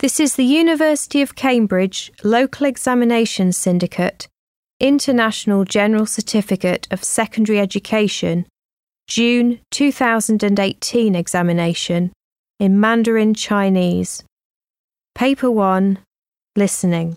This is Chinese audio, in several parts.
This is the University of Cambridge Local Examination Syndicate International General Certificate of Secondary Education June 2018 examination in Mandarin Chinese. Paper 1, Listening.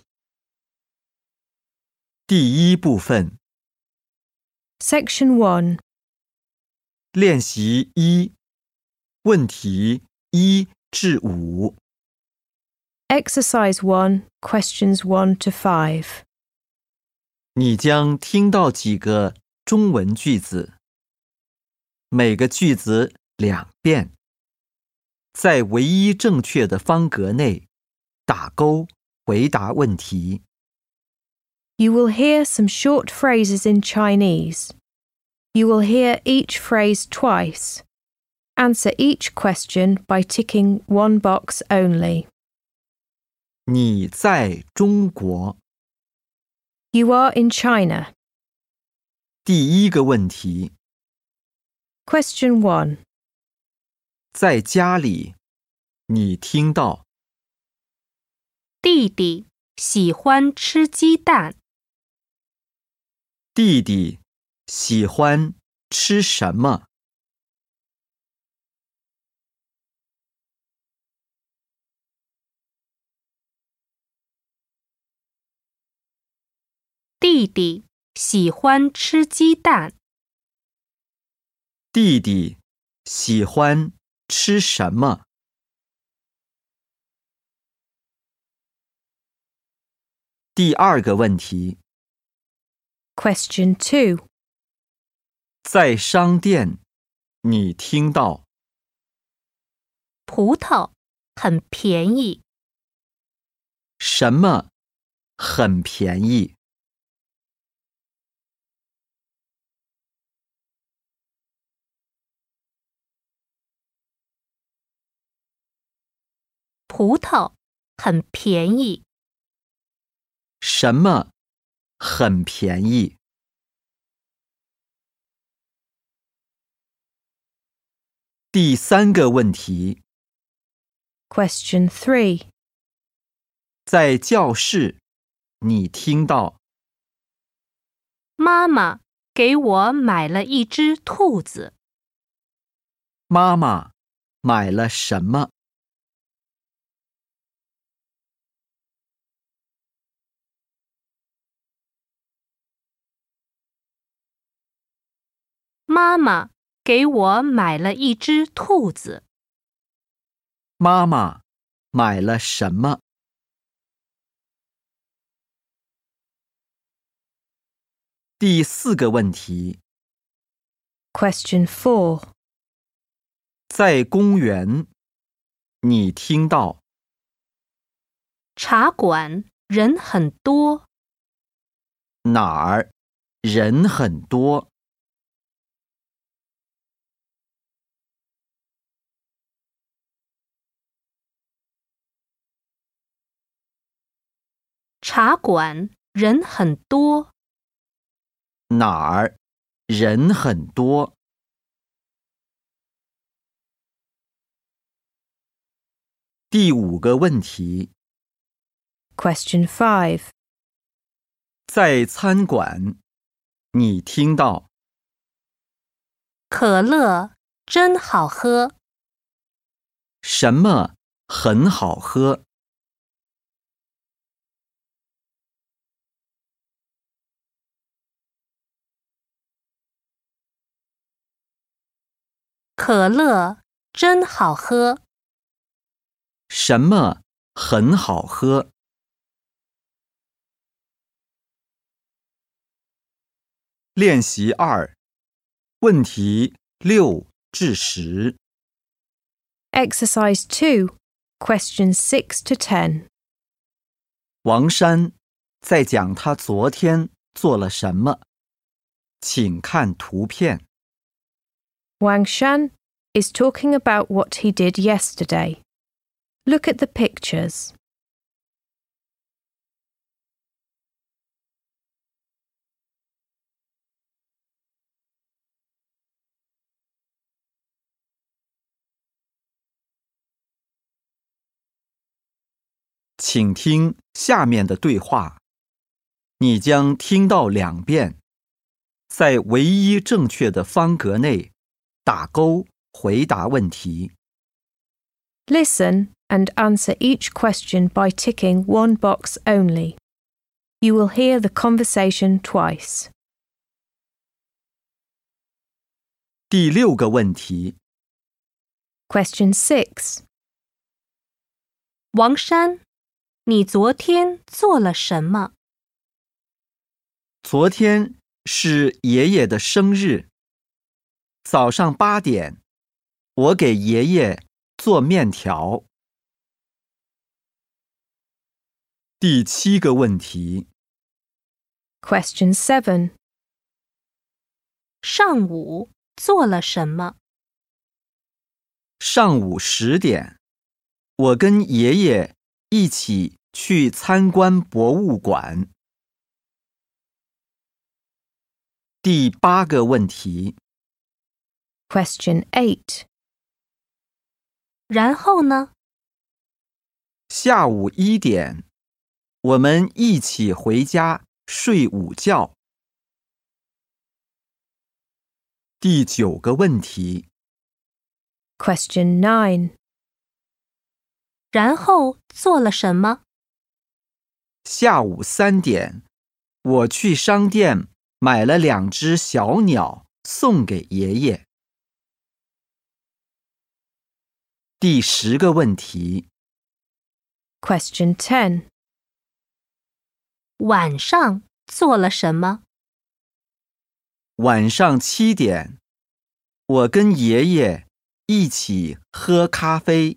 第一部分 Section 1, 练习1，问题1至5。 Exercise 1, Questions 1 to 5. 你将听到几个中文句子，每个句子2遍，在唯一正确的方格内打勾回答问题。 You will hear some short phrases in Chinese. You will hear each phrase twice. Answer each question by ticking one box only. 你在中国。 You are in China. 第一个问题， Question 1. 在家里，你听到弟弟喜欢吃鸡蛋。 弟弟喜欢吃什么？ 弟弟喜欢吃鸡蛋。 弟弟喜欢吃什么？第二个问题， Question 2. 在商店，你听到葡萄很便宜。 什么很便宜？ 葡萄很便宜。 什么很便宜？第三个问题， Question 3. 在教室，你听到妈妈给我买了一只兔子。 妈妈买了什么？ 妈妈给我买了一只兔子。 妈妈买了什么？第四个问题， Question 4. 在公园，你听到茶馆人很多。 哪儿人很多？ 茶馆人很多。 哪儿人很多？第五个问题， Question 5. 在餐馆，你听到可乐真好喝。 什么很好喝？ 可乐真好喝。 什么很好喝？练习2，问题6至10。 Exercise 2, Questions 6 to 10. 王珊在讲他昨天做了什么，请看图片。 Wang Shan is talking about what he did yesterday. Look at the pictures. 请听下面的对话，你将听到2遍，在唯一正确的方格内打勾回答问题。 Listen and answer each question by ticking one box only. You will hear the conversation twice. 第6个问题， Question 6. 王山，你昨天做了什么？ 昨天是爷爷的生日，早上8点，我给爷爷做面条。第7个问题， Question 7. 上午做了什么？ 上午10点，我跟爷爷一起去参观博物馆。第8个问题， Question 8. 然后呢？ 下午1点，我们一起回家睡午觉。第9个问题， Question 9. 然后做了什么？ 下午3点，我去商店买了2只小鸟送给爷爷。第10个问题， Question 10. 晚上做了什么？ 晚上7点，我跟爷爷一起喝咖啡。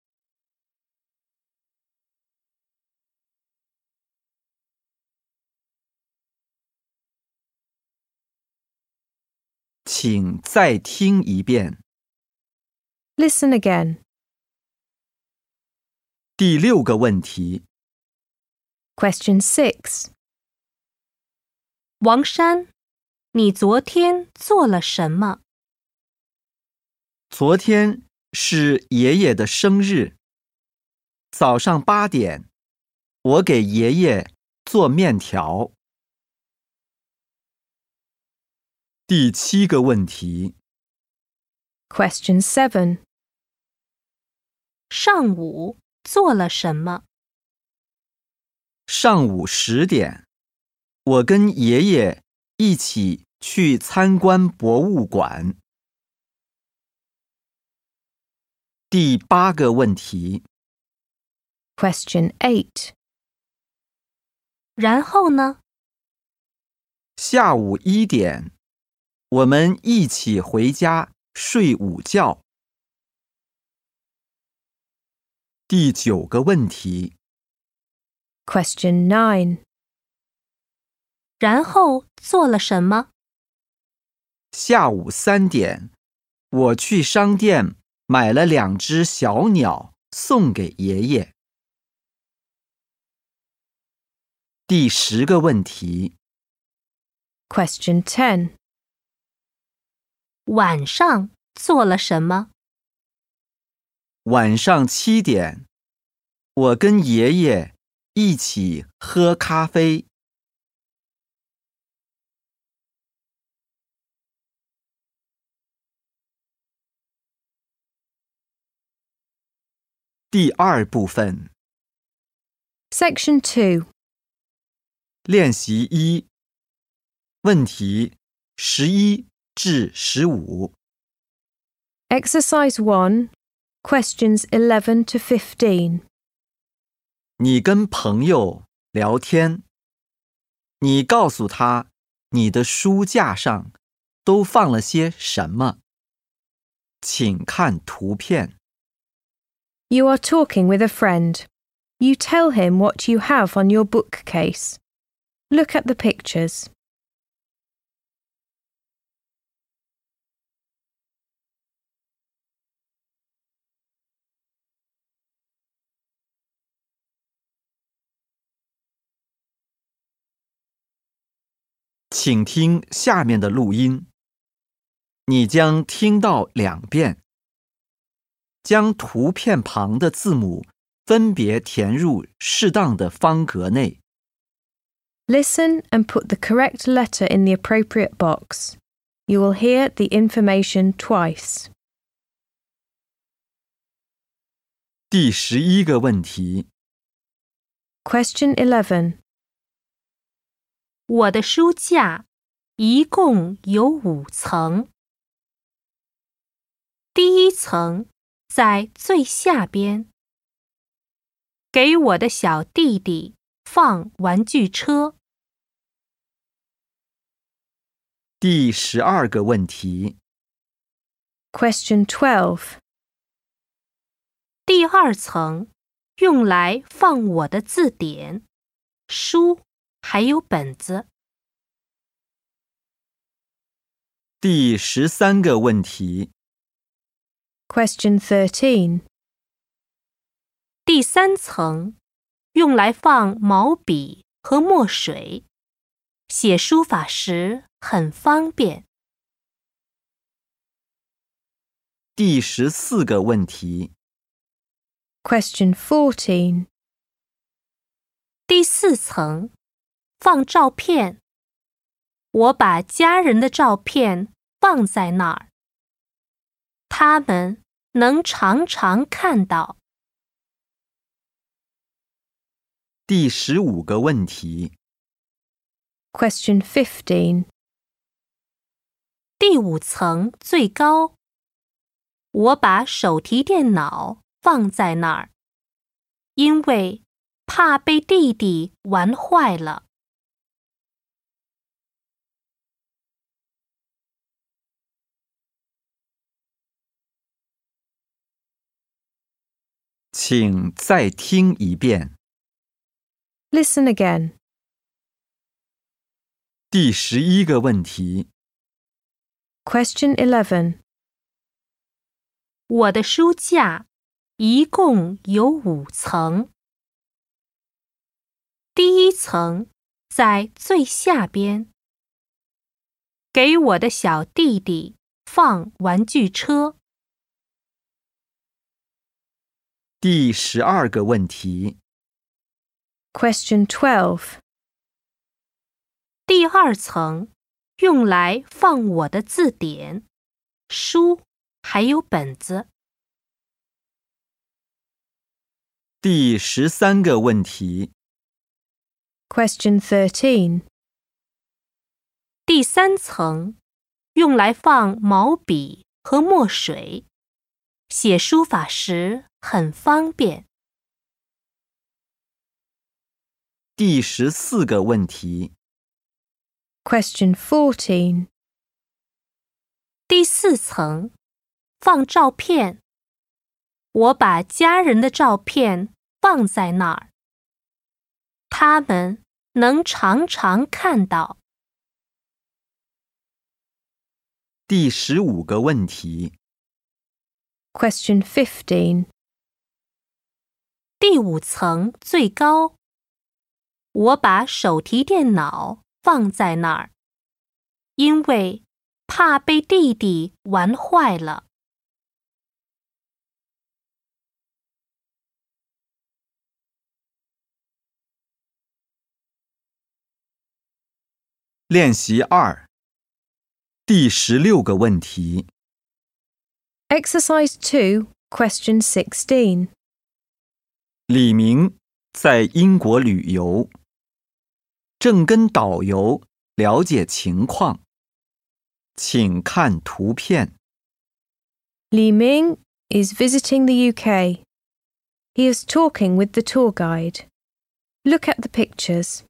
请再听一遍。 Listen again. 第6个问题， Question 6. 王山，你昨天做了什么？ 昨天是爷爷的生日，早上8点，我给爷爷做面条。第7个问题， Question 7. 上午做了什么？ 上午10点，我跟爷爷一起去参观博物馆。第8个问题， Question 8. 然后呢？ 下午1点，我们一起回家睡午觉。第9个问题， Question 9. 然后做了什么？ 下午3点，我去商店买了2只小鸟送给爷爷。第10个问题， Question 10. 晚上做了什么？ 晚上7点，我跟爷爷一起喝咖啡。第2部分， Section 2. 练习1，问题11至15。 Exercise 1. Questions 11 to 15. 你跟朋友聊天，你告诉他你的书架上都放了些什么，请看图片。 You are talking with a friend. You tell him what you have on your bookcase. Look at the pictures. 请听下面的录音，你将听到2遍。将图片旁的字母分别填入适当的方格内。 Listen and put the correct letter in the appropriate box. You will hear the information twice. 第11个问题， Question 11. 我的书架一共有5层。第1层在最下边，给我的小弟弟放玩具车。 第12个问题， Question 12. 第2层用来放我的字典、书还有本子。 第13个问题， Question 13. 第3层用来放毛笔和墨水，写书法时很方便。 第14个问题， Question 14. 第4层放照片，我把家人的照片放在那儿，他们能常常看到。 第15个问题， Question 15. 第5层最高，我把手提电脑放在那儿，因为怕被弟弟玩坏了。 请再听一遍。 Listen again. 第11个问题， Question 11. 我的书架一共有5层。第1层在最下边，给我的小弟弟放玩具车。 第12个问题， Question 12. 第2层用来放我的字典、书还有本子。 第13个问题， Question 13. 第3层用来放毛笔和墨水，写书法时很方便。 第14个问题， Question 14. 第4层放照片，我把家人的照片放在那儿，他们能常常看到。 第15个问题， Question 15. 第5层最高，我把手提电脑放在那儿，因为怕被弟弟玩坏了。 练习2，第16个问题， Exercise 2, Question 16. 李明在英国旅游，正跟导游了解情况，请看图片。 Li Ming is visiting the UK. He is talking with the tour guide. Look at the pictures.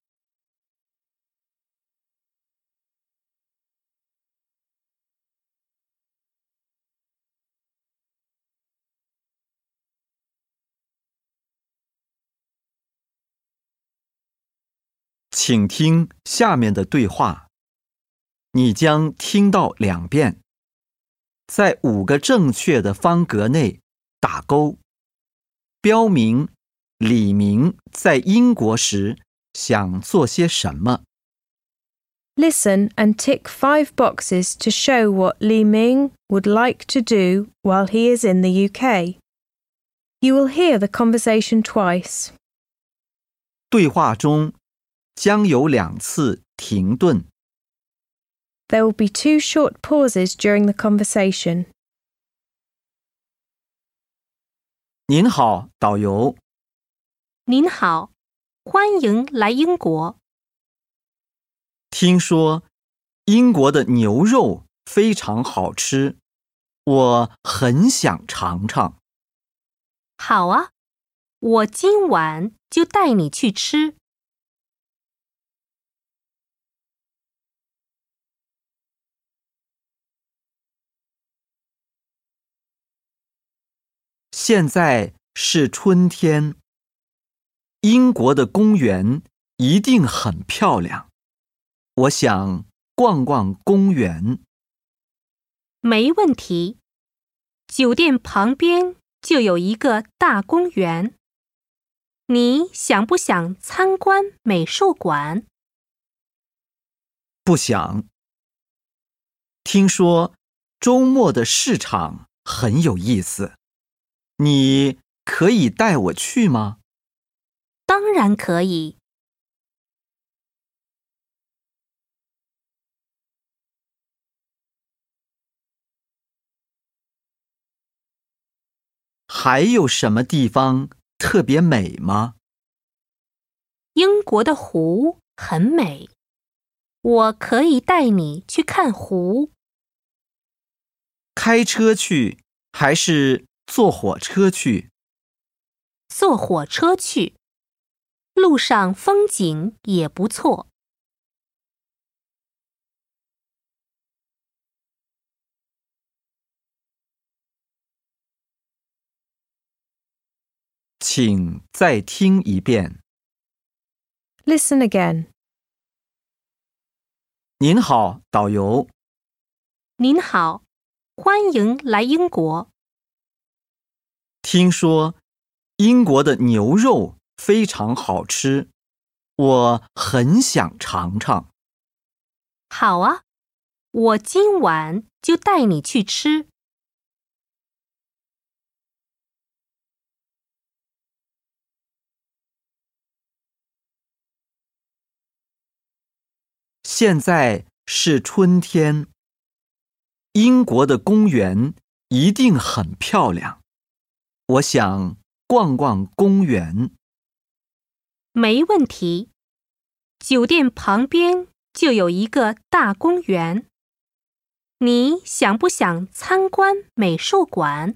请听下面的对话，你将听到2遍，在5个正确的方格内打勾，标明李明在英国时想做些什么。 Listen and tick 5 boxes to show what Li Ming would like to do while he is in the UK. You will hear the conversation twice. 对话中将有2次停顿。 There will be 2 short pauses during the conversation. 您好，导游。 您好，欢迎来英国。 听说英国的牛肉非常好吃，我很想尝尝。 好啊，我今晚就带你去吃。 现在是春天，英国的公园一定很漂亮，我想逛逛公园。 没问题，酒店旁边就有一个大公园。你想不想参观美术馆？ 不想。听说周末的市场很有意思，你可以带我去吗？ 当然可以。 还有什么地方特别美吗？ 英国的湖很美，我可以带你去看湖。 开车去还是坐火车去？ 坐火车去，路上风景也不错。 请再听一遍。 Listen again. 您好，导游。 您好，欢迎来英国。 听说英国的牛肉非常好吃，我很想尝尝。 好啊，我今晚就带你去吃。 现在是春天，英国的公园一定很漂亮，我想逛逛公园。 没问题，酒店旁边就有一个大公园。你想不想参观美术馆？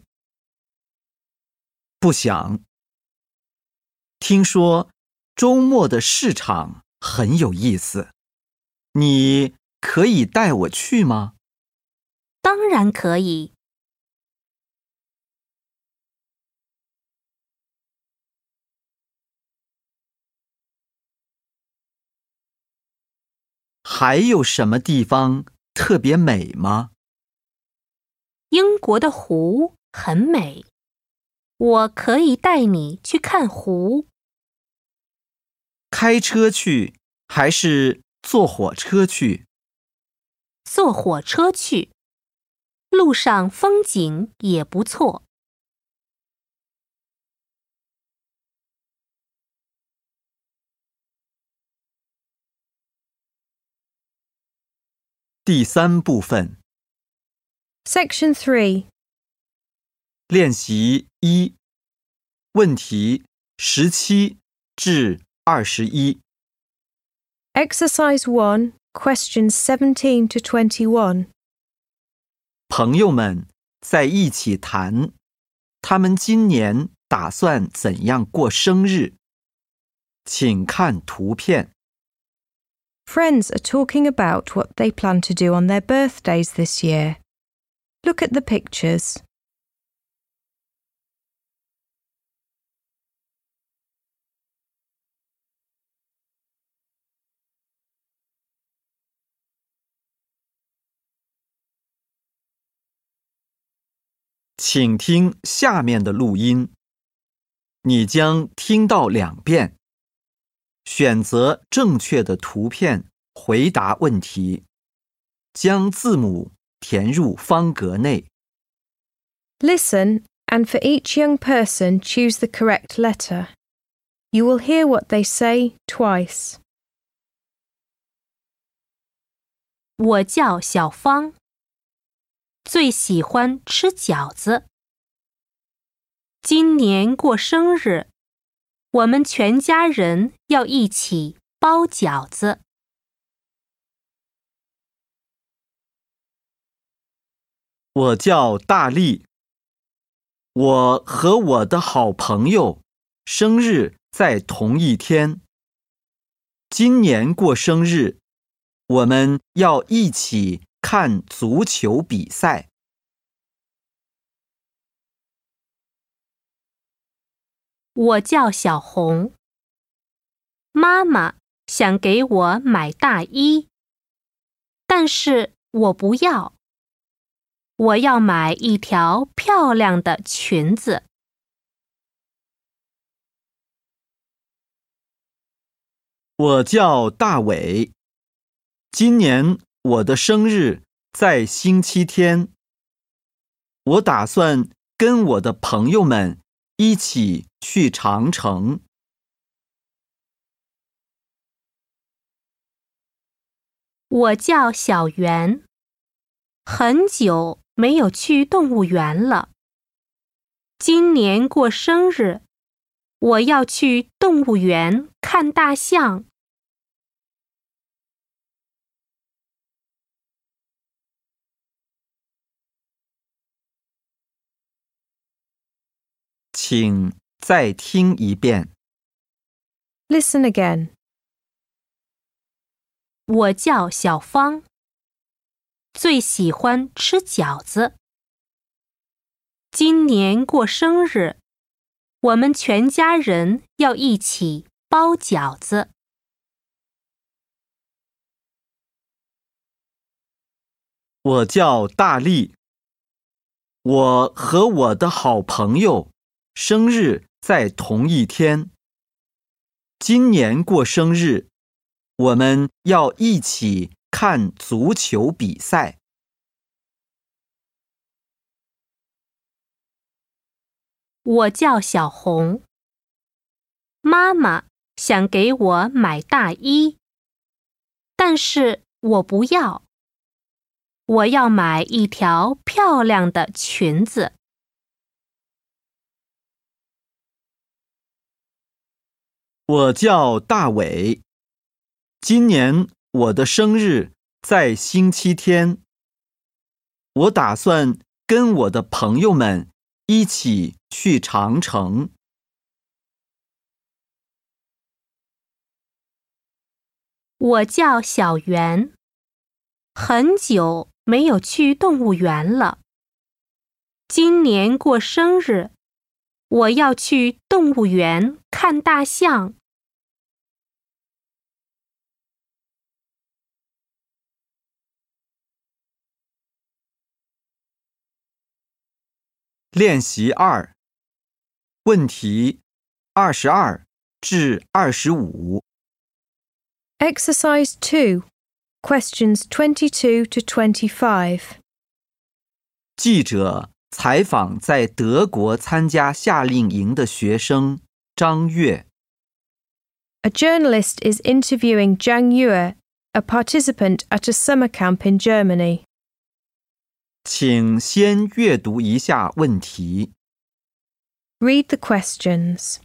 不想。听说周末的市场很有意思，你可以带我去吗？ 当然可以。 还有什么地方特别美吗？ 英国的湖很美，我可以带你去看湖。 开车去还是坐火车去？ 坐火车去，路上风景也不错。 第3部分， Section 3. 练习1，问题17至21。 Exercise 1, questions 17 to 21. 朋友们在一起谈，他们今年打算怎样过生日？请看图片。 Friends are talking about what they plan to do on their birthdays this year. Look at the pictures. 请听下面的录音，你将听到2遍。选择正确的图片回答问题，将字母填入方格内。 Listen and for each young person choose the correct letter. You will hear what they say twice. 我叫小芳，最喜欢吃饺子。今年过生日，我们全家人要一起包饺子。 我叫大力，我和我的好朋友生日在同一天。今年过生日，我们要一起看足球比赛。 我叫小红，妈妈想给我买大衣，但是我不要。我要买一条漂亮的裙子。 我叫大伟，今年我的生日在星期天。我打算跟我的朋友们一起去长城。 我叫小圆，很久没有去动物园了。今年过生日，我要去动物园看大象。 请再听一遍。 Listen again. 我叫小芳，最喜欢吃饺子。今年过生日，我们全家人要一起包饺子。 我叫大力，我和我的好朋友生日在同一天。今年过生日，我们要一起看足球比赛。 我叫小红，妈妈想给我买大衣，但是我不要。我要买一条漂亮的裙子。 我叫大伟，今年我的生日在星期天。我打算跟我的朋友们一起去长城。 我叫小圆，很久没有去动物园了。今年过生日，我要去动物园看大象。 练习2，问题22至25。 Exercise 2, questions 22 to 25. 记者采访在德国参加夏令营的学生张悦。 A journalist is interviewing Zhang Yue, a participant at a summer camp in Germany. 请先阅读一下问题。 Read the questions.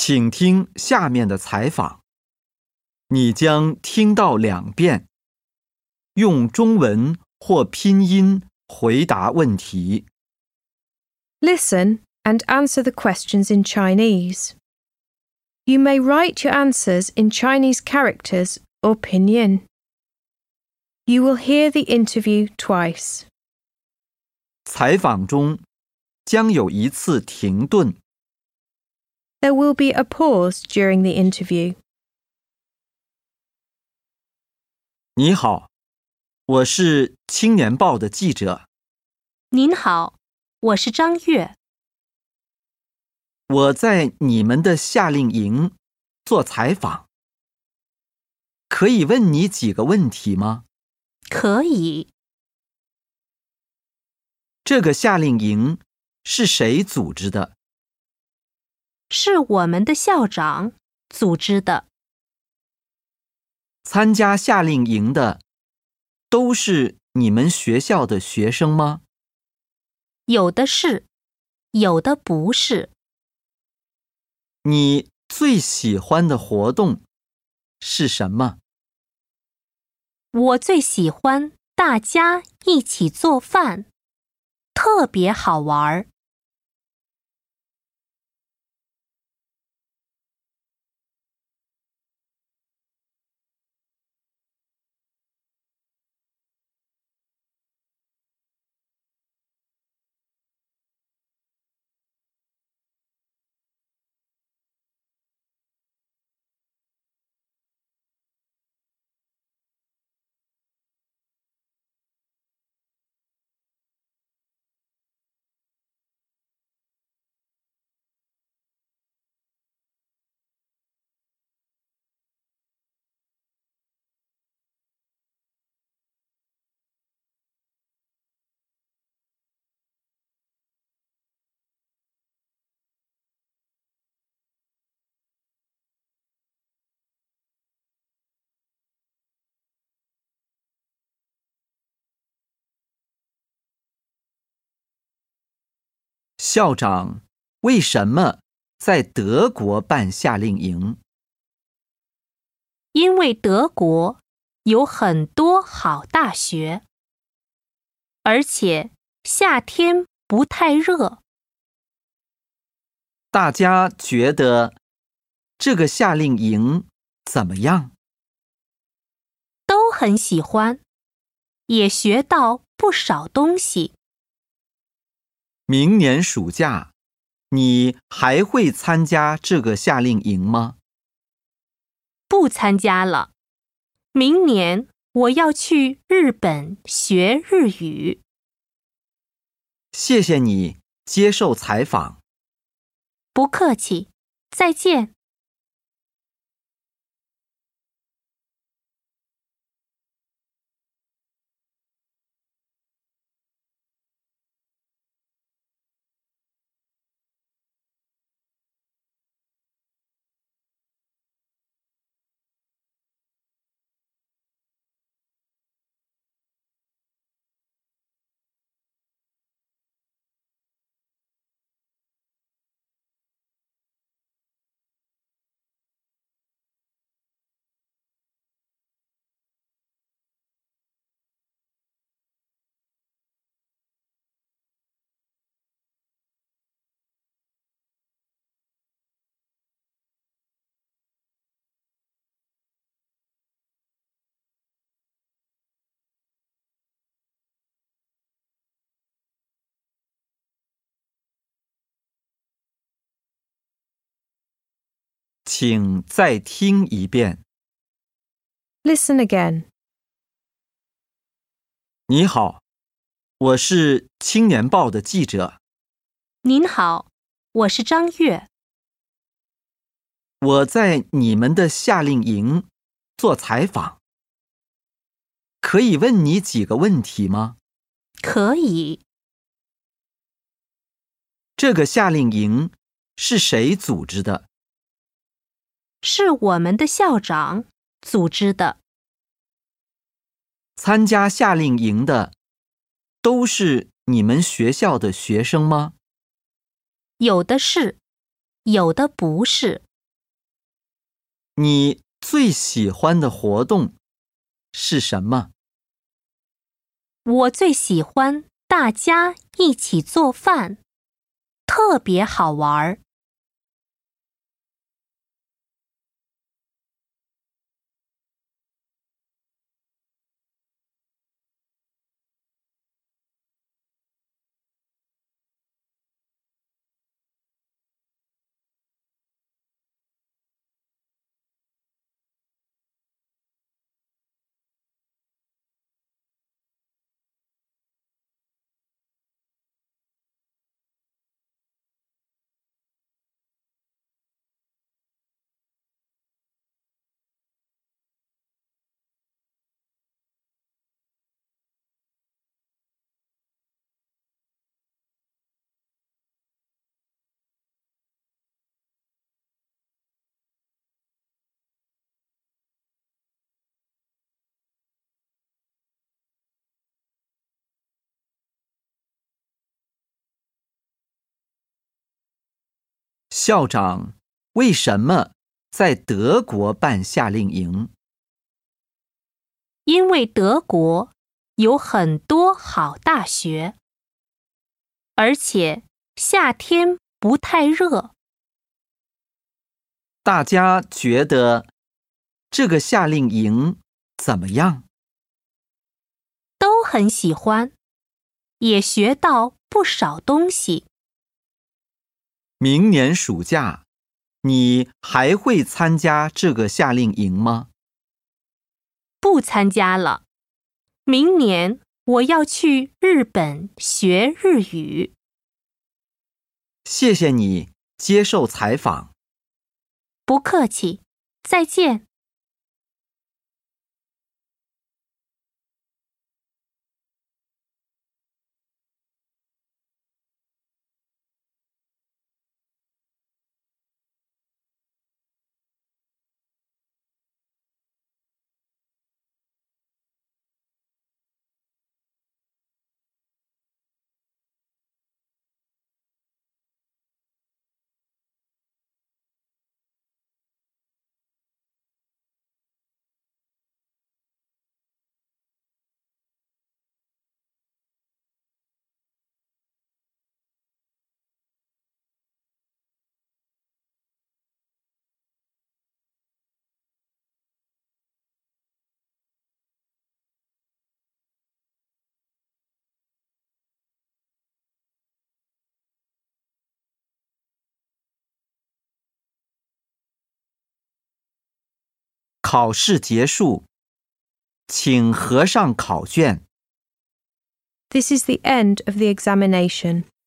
请听下面的采访，你将听到2遍，用中文或拼音回答问题。 Listen and answer the questions in Chinese. You may write your answers in Chinese characters or pinyin. You will hear the interview twice. 采访中将有一次停顿。 There will be a pause during the interview. 你好，我是青年报的记者。 您好，我是张悦。 我在你们的夏令营做采访，可以问你几个问题吗？ 可以。 这个夏令营是谁组织的？ 是我们的校长组织的。 参加夏令营的都是你们学校的学生吗？ 有的是，有的不是。 你最喜欢的活动是什么？ 我最喜欢大家一起做饭，特别好玩。 校长为什么在德国办夏令营？ 因为德国有很多好大学，而且夏天不太热。 大家觉得这个夏令营怎么样？ 都很喜欢，也学到不少东西。 明年暑假，你还会参加这个夏令营吗？ 不参加了。明年我要去日本学日语。 谢谢你接受采访。 不客气，再见。 请再听一遍。 Listen again. 你好，我是青年报的记者。 您好，我是张悦。 我在你们的夏令营做采访，可以问你几个问题吗？ 可以。 这个夏令营是谁组织的？ 是我们的校长组织的。 参加夏令营的都是你们学校的学生吗？ 有的是，有的不是。 你最喜欢的活动是什么？ 我最喜欢大家一起做饭，特别好玩。 校长为什么在德国办夏令营？ 因为德国有很多好大学，而且夏天不太热。 大家觉得这个夏令营怎么样？ 都很喜欢，也学到不少东西。 明年暑假，你还会参加这个夏令营吗？ 不参加了，明年我要去日本学日语。 谢谢你接受采访。 不客气，再见。 考试结束，请合上考卷。 This is the end of the examination.